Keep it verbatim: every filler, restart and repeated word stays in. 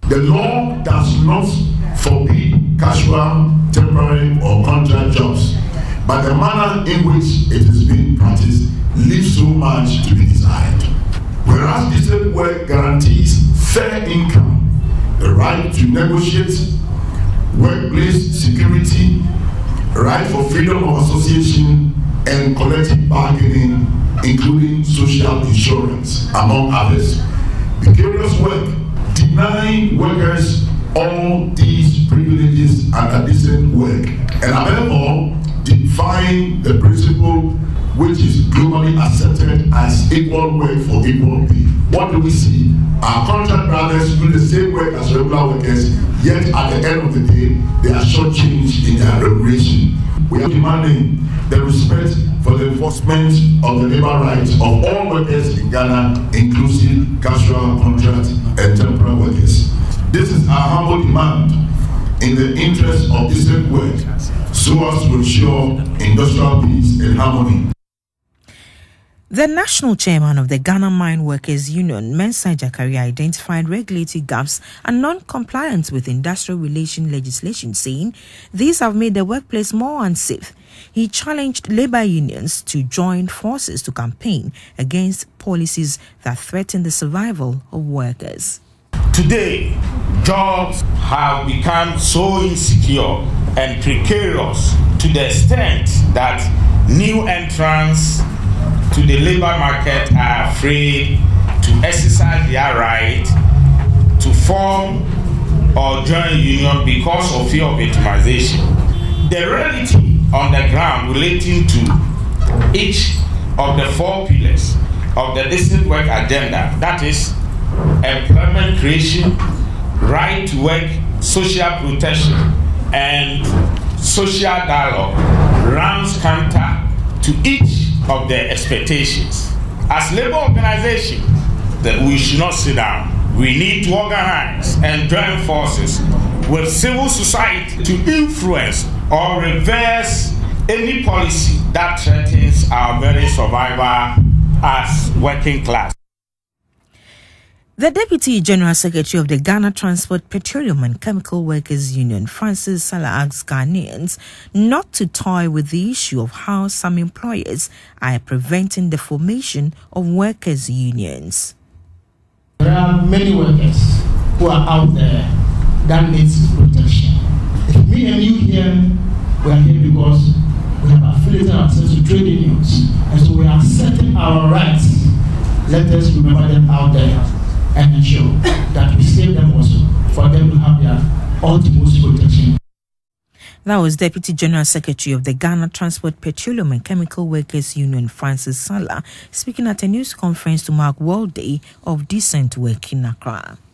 The law does not forbid casual, temporary, or contract jobs, but the manner in which it is being practiced leaves so much to be desired. Whereas decent work guarantees fair income, the right to negotiate, workplace security, right for freedom of association, and collective bargaining, including social insurance, among others. Precarious work denying workers all these privileges under decent work, and above all, defying the principle which is globally accepted as equal work for equal pay. What do we see? Our contract brothers do the same work as regular workers, yet at the end of the day, they are shortchanged in their remuneration. We are demanding the respect for the enforcement of the labor rights of all workers in Ghana, inclusive casual, contract, and temporary workers. This is our humble demand in the interest of decent work, so as to ensure industrial peace and harmony. The national chairman of the Ghana Mine Workers Union, Mensah Jakaria, identified regulatory gaps and non-compliance with industrial relation legislation, saying these have made the workplace more unsafe. He challenged labor unions to join forces to campaign against policies that threaten the survival of workers. Today, jobs have become so insecure and precarious to the extent that new entrants to the labor market are afraid to exercise their right to form or join a union because of fear of victimization. The reality on the ground relating to each of the four pillars of the decent work agenda, that is employment creation, right to work, social protection, and social dialogue, runs counter to each of their expectations. As labor organization, that we should not sit down. We need to organize and join forces with civil society to influence or reverse any policy that threatens our very survival as working class. The Deputy General Secretary of the Ghana Transport, Petroleum and Chemical Workers Union, Francis Salah, asks Ghanaians not to toy with the issue of how some employers are preventing the formation of workers' unions. There are many workers who are out there that needs protection. If me and you here, we are here because we have affiliated ourselves to trade unions, and so we are asserting our rights. Let us remember them out there and ensure that we save them also, for them to have their utmost protection. That was Deputy General Secretary of the Ghana Transport, Petroleum and Chemical Workers Union, Francis Salah, speaking at a news conference to mark World Day of Decent Work in Accra.